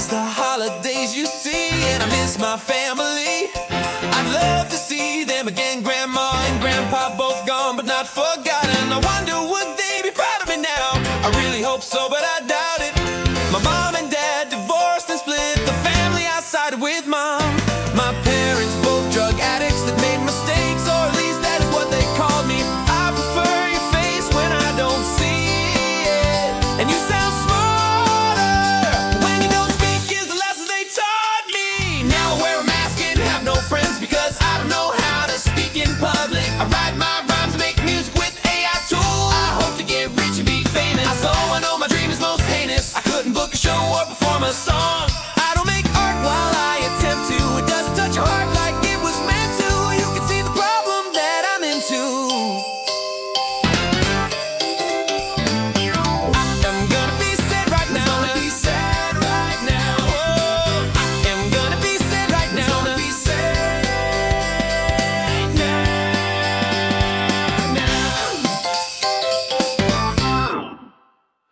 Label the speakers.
Speaker 1: miss the holidays, you see, and I miss my family. I'd love to see them again, Grandma and Grandpa both gone but not forgotten. I wonder would they be proud of me now? I really hope so, but I doubt it.